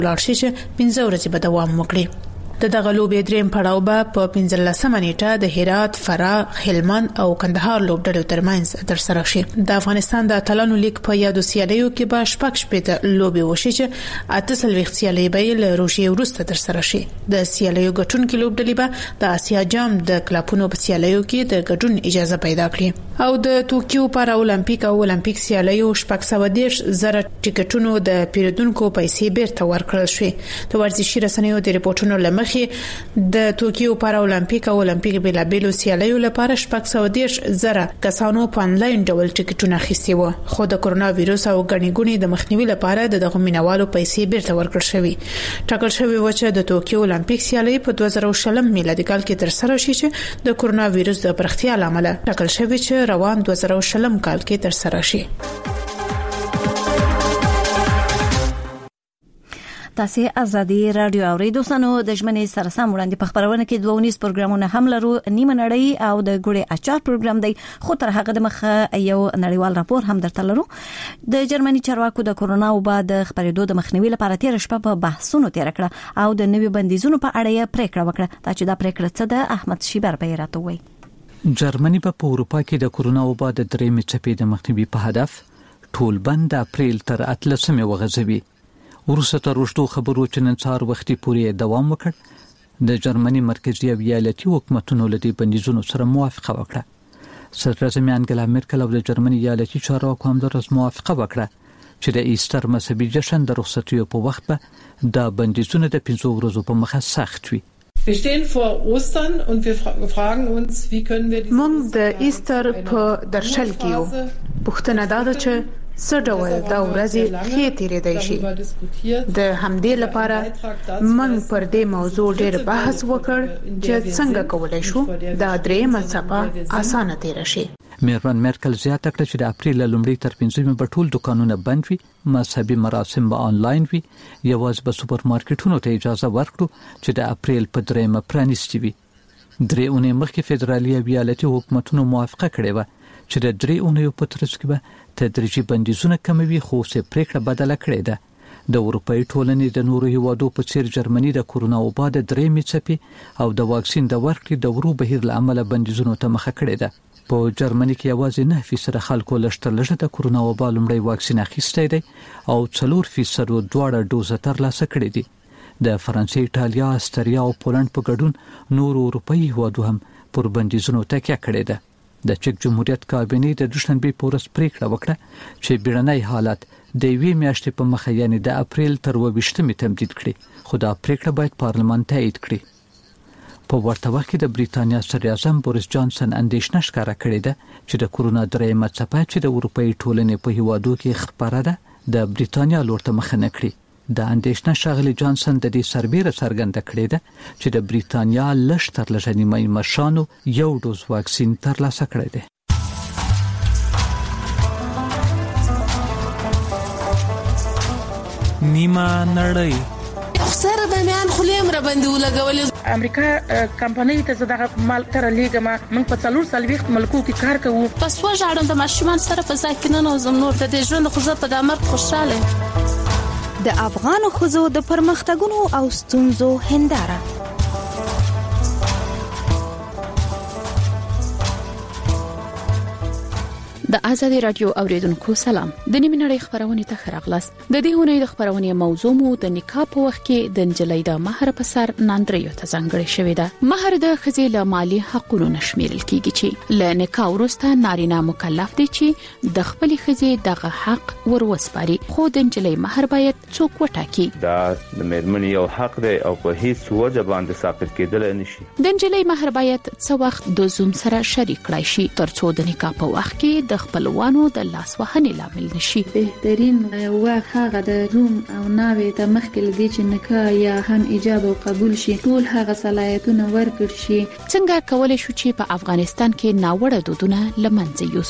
لاړ شي چې 15 ورځې به دوام وکړي. د دغه لوبې دریم پړاو به په 15 نیټه د هرات، فراه، هلمند او کندهار لوبډلو ترمنځ ترسره شي. د افغانستان د اتلانو لیگ په یادو سیالیو کې به شپږ شپږ لوبې وشي چې 38 سیالۍ به له روسیې وروسته ترسره شي. د سیالیو ګټونکو لوبډلې به د آسیا جام د کلپونو په سیالیو کې د ګډون اجازه پیدا کړي او د ټوکیو پارا اولمپیک او اولمپیک سیالیو 410,000 ټیکټونو د پیرودونکو پیسې بیرته ورکړل شوې. د ورزشي رسنیو د ریپورتونو لمخې د ټوکیو پارا اولمپیک او اولمپیک بلابلو سیالیو لپاره 410,000 کسانو په انلاین ډول ټیکټونه اخیستي وو، خو د کرونا وایرس او غنیګونی د مخنیوي لپاره دغه مینوالو پیسې بیرته ورکړل شوې. ټاکل شوی و چې د ټوکیو اولمپیک سیالي په 2020 میلادي کال کې ترسره شي چې د کرونا وایرس د پرختیا لامل ټاکل شوی چې روان 2020 کال کې ترسره شي. تاسو ازادي رادیو اوریدو سنو د ژمنې سره سم وړاندې په خبرونه کې 2 پروګرامونه هم لرو، نیمه نړۍ او د ګوړې اچار پروګرام دی، خو تر هغه د مخه یو نړیوال راپور هم درته لرو. د جرمني چارواکو د کرونا او بعد خبرېدو د مخنیوي لپاره تیر شپه په بحثونو تیر کړه او د نوي بندیزونو په اړه یې پریکړه وکړه. دا چې دا پریکړه څه ده، احمد شیبر به راته وایي. جرمني په اروپا کې د کرونا او بعد درېمې څپې د مخنیوي په هدف ټول بند اپریل تر 18 وغځوي. ورسته تر وروستو خبرو چې نن سهار وختي پورې دوام وکړ. د جرمني مرکزی او ایالتي حکومتونو لدی بندیزونو سره موافقه وکړه. صدر اعظم انګلا مرکل او د جرمني ایالتي چارواکو هم درس موافقه وکړه چې د ایستر مذهبي جشن د رخصتیو په وخت به د بندیزونو د 15 ورځو په مخه سخت وي. Wir stehen vor Ostern und wir fragen uns, wie können wir موږ د ایستر په درشل کې یو. پوښتنه دا ده چې څه ډول دا ورځې ښې تیرېدای شي. د همدې لپاره موږ پر دې موضوع ډېر بحث وکړ چې څنګه کولای شو دا درېمه څپه اسانه تیر شي. میرمن مرکل زیاته کړه چې د اپریل لومړۍ تر 15 په ټول دکانونه بند وي، مذهبي مراسم به آنلاین وي، یوازې به سوپر مارکیټونو ته اجازه ورکړو چې د اپریل په 3 پرانیستي وي. 3 اونۍ مخکې فدرالي او ایالتي حکومتونو موافقه کړې و چې د 3 اونیو په ترڅ کې به تدریجي بندیزونه کموي، خو څه پریکړه بدله کړې ده. د اروپאי ټولنې د نورو هیوادو په څیر جرمني د کرونا او بعد درېمې څپې او د واکسین د ورکړې د ورو بهیر له امله بندیزونو ته مخه کړې ده. په جرمني کې یوازې 9% خلکو لږ د کرونا او بعد لومړی واکسین اخیستی دی او 4% دواړه ډوز ترلاسه کړې دي. د فرانسې، ایټالیا، استرالیا او پولند په ګډون نورو اروپאי هیوادو هم پر بندیزونو تکیه کړې ده. د چک جمهوریت کابینې د دوشنبه په ورځ پریکړه وکړه چې بیړنی حالت د 2 میاشتې په مخه یعنی د اپریل تر 28 تمدید کړي، خو دا پریکړه باید پارلمان تایید کړي. په ورته وخت کې د بریتانیا صدر اعظم بوریس جانسن اندېښنه ښکاره کړې ده چې د کرونا درېمه څپه چې د اروپאי ټولنې په هیوادو کې خپره ده د بریتانیا لور ته مخه نه کړي. د اندېښنه شاغلي جانسن د دې سربېره څرګنده کړې ده چې د بریتانیا لږ تر لږه نیمه مشانو یو ډوز واکسین ترلاسه کړی دی. نیمه نړۍ سره د میان خلیم را باندې ولګولې. امریکا کمپنۍ ته زده مال تر لیګما موږ په 4 ملکو کې کار کوو. پس وژاړم د ماشومان سره په ځای کې نه نوزم نور د ژوند خو زه په دمر خوشاله. د افغان ښځو د پرمختګونو او ستونزو هنداره. د آزادي رادیو اوریدونکو سلام. د نیمه نړۍ خبرونه ته خراغلاست. د دې ونې د خبرونه موضوع مو د نکاح په وخت کې د انجلۍ د مہر په سر ناندریو ته ځانګړې شوې ده. مہر د ښځې له مالی حقوقو نشمیرل کیږي چې له نکاح وروسته نارینه مکلف دي چې د خپل ښځې دغه حق وروسپاري، خو د انجلۍ مہر باید څوک وټاکي. دا د مېرمنې یو حق دی او په هیڅ وجه باندې ساقط کېدل نشي. د انجلۍ مہر باید څو وخت د زوم سره شریک کړای شي ترڅو د نکاح په وخت کې د خپلوانو د لاس وهنې لامل نشي. بهترین وخت هغه د زوم او ناوې ته مخکې لدی چې نکاح یا هم ایجاب او قبول شي ټول هغه صلاحیتونه ورکړ شي. څنګه کولای شو چې په افغانستان کې ناوړه دودونه لمنځه یوسو؟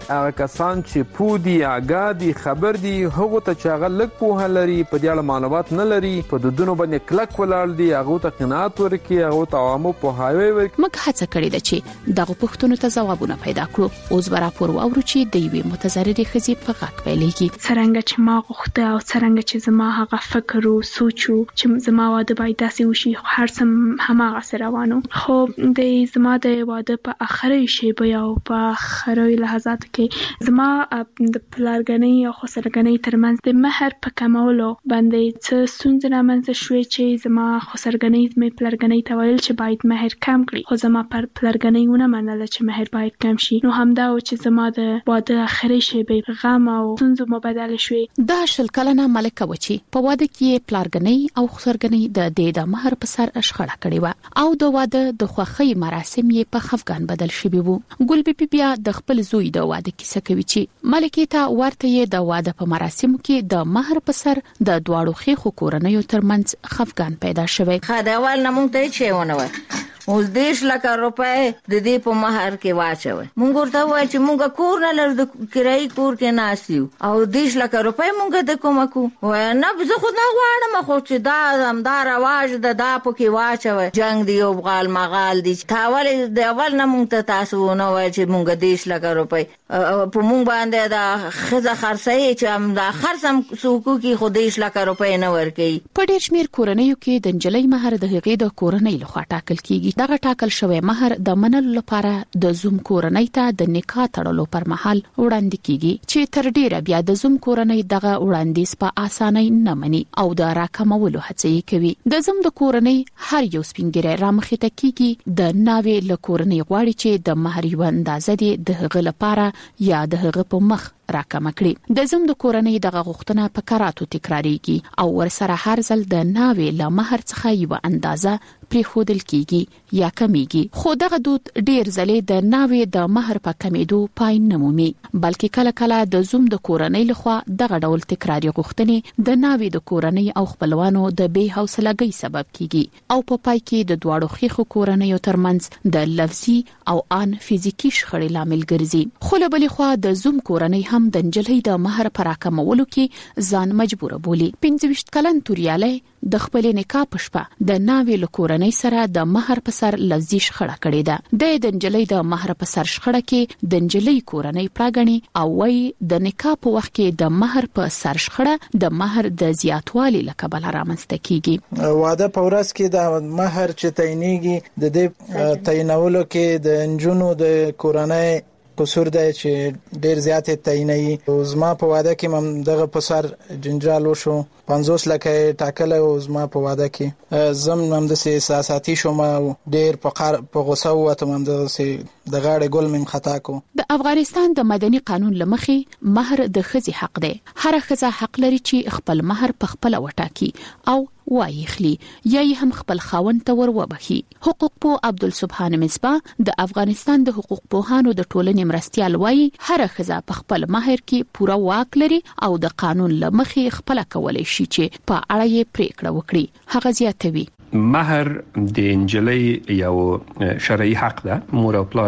هغه کسان چې پودي آګادي خبر دي هغه ته چې هغه لږ په لري په دې اړه معلومات نه لري په دودونو باندې کلک ولاړ دي هغه ته قناعت ورکړي هغه ته عوامو په هاوی ورکړي. موږ هڅه کړې ده چې دغه پوښتنو ته ځوابونه پیدا کړو. اوس به راپور واورو چې د یوې متضررې ښځې په غږ پیلېږي. څرنګه چې ما غوښته او څرنګه چې زما هغه فکر او سوچ چې زما واده باید داسې وشي هر څه هماغه سره روانو. خو د زما د واده په اخري شیبه او په اخري لحظات کې زما د پلارګنۍ او خسرګنۍ ترمنځ د مہر په کمولو باندې څه ستونزې رامنځته شوې چې زما خسرګنۍ مې پلارګنۍ ته ویل چې باید مہر کم کړي خو زما پر پلارګنۍ ونه منله چې مہر باید کم شي. نو همدا و چې زما د واده اخري شیبه غم او ستونزو مبادله شوې. دا شل کلنه ملکه و چې په واده کې پلارګنۍ او خسرګنۍ د دې مہر په سر شخړه کړې و او د واده د خوښۍ مراسم یې په خفګان بدل شوي وو. ګل بیبي بیا د خپل زوی د واده کیسه کوي چې ملکې ته ورته یې د واده په مراسمو کې د مہر په سر د دواړو خېخو کورنیو ترمنځ خفګان پیدا شوی. خدایوال نه مونږ ته چې ونه وای اوس 10 لک روپۍ د دې په مہر کې واچوي. مونږ ورته وای چې مونږ کور نه لرو د کرایي کور کې ناسیو او 10 لک روپۍ مونږ د کومه کو وای نه زه خو نه غواړم خو چې دا همدار رواج د دا په کې واچوي جنگ دی او غال مغال دی تاول د اول نه مونږ ته تاسو نه وای چې مونږ 10 لک روپۍ په مونږ باندې دا خزه خرڅي چې هم دا خرڅم سوکو کې خو 10 لک روپۍ نه ورکي. په ډېر شمیر کورنیو کې د نجلۍ مہر د هغې د کورنۍ لخوا ټاکل کیږي. دغه ټاکل شوی مہر د منلو لپاره د زوم کورنۍ ته د نکاح تړلو پر مهال وړاندې کیږي چې تر ډیره بیا د زوم کورنۍ دغه وړاندیز په اسانۍ نه مني او د راکمولو هڅه کوي. د زوم د کورنۍ هر یو سپینګری رامخته کیږي د ناوې له کورنۍ غواړي چې د مہر یو اندازه د هغه لپاره یا د هغه په مخ راکم کړي. د زوم د کورنۍ دغه غوښتنه په کراتو تکراریږي او ورسره هر ځل د ناوې له مہر څخه یو اندازه پریښودل کیږي یا کمیږي. خو دغه دود ډیر ځلې د ناوې د مہر په کمیدو پای نه مومي بلکې کله کله د زوم د کورنۍ لخوا دغه ډول تکراری غوښتنې د ناوې د کورنۍ او خپلوانو د بې حوصلګۍ سبب کیږي او په پای کې د دواړو خېخو کورنیو ترمنځ د لفظي او ان فزیکی شخړې لامل ګرځي. خو له بلې خوا د زوم کورنۍ هم د نجلۍ د مہر پر راکمولو کې ځان مجبور بولي. 25 کلن توریاله د خپل نکاح په شپه د ناوې له کورنۍ سره د مہر په سر لفظي شخړه کړې ده. د نجلۍ د مہر په سر شخړه کې د نجلۍ کورنۍ پراګني او وای د نکاح په وخت کې د مہر په سر شخړه د مہر د زیاتوالي لکبل رامنځته کیږي. واده په ورځ کې د مہر چې تعینېږي د دې تعینولو کې د انجونو د کورنۍ قصور دی چې ډیر زیات تعینې. زما په واده کې مم دغه په سر جنجال وشو 50 لک ټاکل او زما په واده کې زم هم د سیاساتي شوم ډیر په غوسه وته مم د غاړې ګل مم خطا کو. د افغانستان د مدني قانون لمخې مہر د ښځې حق دی. هر ښځه حق لري چې خپل مہر په خپل وټاکي او وایخلی یا هم خپل خاوند ته وروبخي. حقوق پو عبدالسبحان مصباح د افغانستان د حقوق پوهانو د ټولنې مرستيال وایي هر ښځه په خپل مہر کې پوره واک لري او د قانون لمخې خپل کولای شي چې په اړه یې پریکړه وکړي. هغه زیاتوي مہر د انجلۍ یو شرعي حق ده. مور او پلار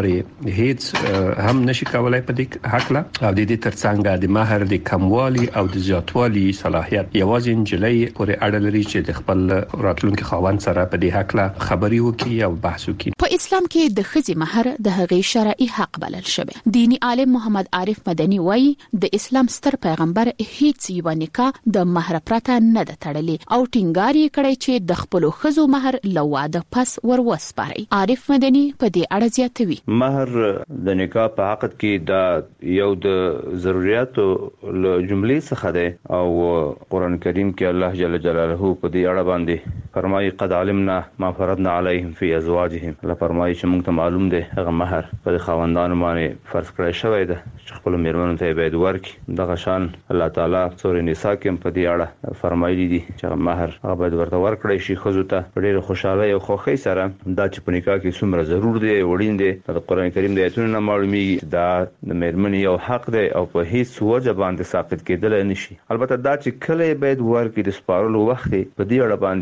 هیڅ هم نشي کولای په دې حق له او د دې ترڅنګ د مہر د کموالي او د زیاتوالي صلاحیت یوازې انجلۍ پورې اړه لري چې د خپل راتلونکي خاوند سره په دې حق له خبري وکړي او بحث وکړي. په اسلام کې د ښځې مہر د هغې شرعي حق بلل شوی. دینی عالم محمد عارف مدني وایي د اسلام ستر پیغمبر هیڅ یو نکاح د مہر پرته نه د تړلې او ټینګار یې کړی چې د خپل ښځو مہر لواده پس وروسپاري. عارف مدني په دې اړه زیاتوي مہر د نکاح په عقد کې دا یو د ضرورتو له جملې څخه ده او قران کریم کې الله جل جلاله په دې اړه باندې فرمایي قد علمنا ما فرضنا عليهم في ازواجهم. الله فرمایي چې موږ ته معلوم ده هغه مہر په خاوندانو باندې فرض کړی شوی ده چې خپل میرمنو ته باید ورکړي. دغه شان الله تعالی سورې نساء کې په دې اړه فرمایلی دي چې مہر هغه باید ورته ورکړی شي خزو ته ډېر خوشاله او خوښي سره. دا چې په نکاح کې څومره ضرور دی وړین دی د قران کریم د آیتونو نه معلومیږي. دا د میرمنې یو حق دی او په هیڅ وجه باندې ساقط کېدل نشي. البته دا چې کله باید ورکړي د سپارلو وخت په دې اړه باندې په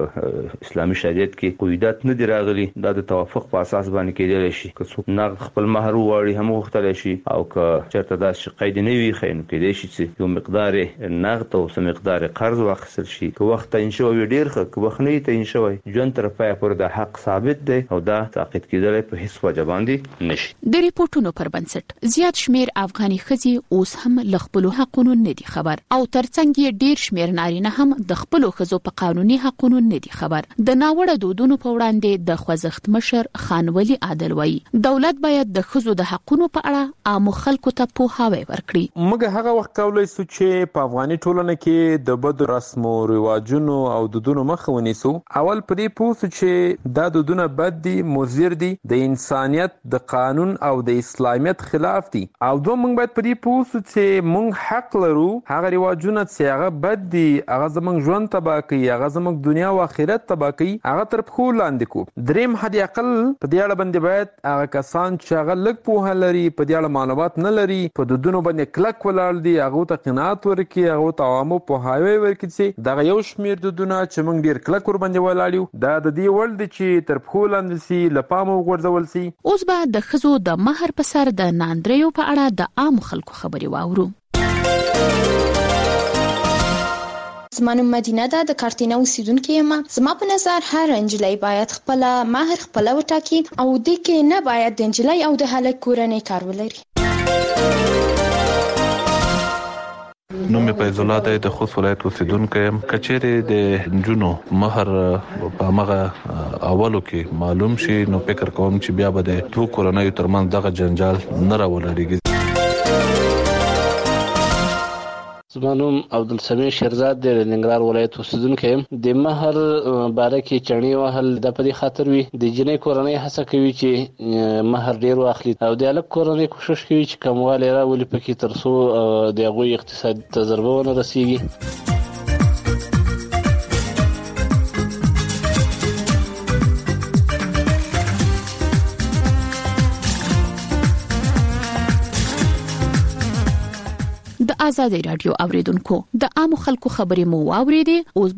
اسلامي شریعت کې قیودات نه دی راغلي دا د توافق په اساس باندې کېدل شي که څوک نغد خپل مہر وړي هم غوښتل شي او که چېرته دا قید نه وي خاين کېدای شي چې یو مقدار نغد او سم مقدار قرض واخیستل شي که وخت ته انشوي ډیر ښه که وخت نه ته انشوي ژوند تر پای پر د حق ثابت دی او دا تعقید کېدل په هیڅ وجه باندې نشي. د ریپورتونو پر بنسټ زیات شمیر افغاني ښځې اوس هم ل خپل حقوقو نه دي خبر او ترڅنګ یې ډیر شمیر نارینه هم د خپل ښځو په قانوني حقوقو نه دي خبر. د ناوړه دودونو په وړاندې د خوځښت مشر خان ولی عادل وایي دولت باید د ښځو د حقوقو په اړه عام خلکو ته پوهاوی ورکړي. موږ هغه وخت کولای شو چې په افغاني ټولنه کې د بد رسم او رواجونو او دودونو مخه ونیسو. اول پرې پوښتنه چې دا دودونه بد دي مضر دي د انسانيت د قانون او د اسلامیت خلاف دي او دوه موږ باید پرې پوښتنه چې موږ حق لرو هغه رواجونه چې هغه بد دي هغه زموږ ژوند تباہ کوي هغه زموږ دنیا او آخرت تباہ کوي هغه تر پخو لاندې کو. دریم حد اقل په دې اړه باندې باید هغه کسان چې هغه لږ پوهه لري په دې اړه معلومات نه لري په دودونو باندې کلک ولاړ دي هغه ته قناعت ورکړي هغه ته عوامو پوهاوی ورکړي چې دا یو شمیر دودونه چې موږ ډیر کلک ور باندې ولاړو دا د دې ول دي چې تر پخو لاندې سي لپامو ورځول سي. اوس به د خزو د مہر په سر د ناندریو په اړه د عام خلکو خبري واورو. زمانو مدینه د کارتینه اوسیدونکو یم. زما په نظر هر انجلۍ باید خپل مہر خپل وټاکي او د کې نه باید د انجلۍ او د هلک کورنۍ کار ولري. نوم په زولات د خوست ولایت اوسیدونکو یم. کچېره د جنونو مہر په هغه اولو کې معلوم شي نو فکر کوم چې بیا به د دوه کورنۍ ترمنځ دغه جنجال نه راولړيږي. زمانوم عبدالسميع شیرزاد د ننګرهار ولایت اوسیدونکی یم. د مہر باره کې چڼې وهل د پدې خاطر وي د جنۍ کورنۍ هڅه کوي چې مہر ډیر واخلي او د الک کورنۍ کوشش کوي چې کموالی راولي پکې ترڅو د هغوی اقتصادي تجربه ونه رسیږي. د آزادۍ رادیو اوریدونکو د عام خلکو خبرې مو واوریدي. اوس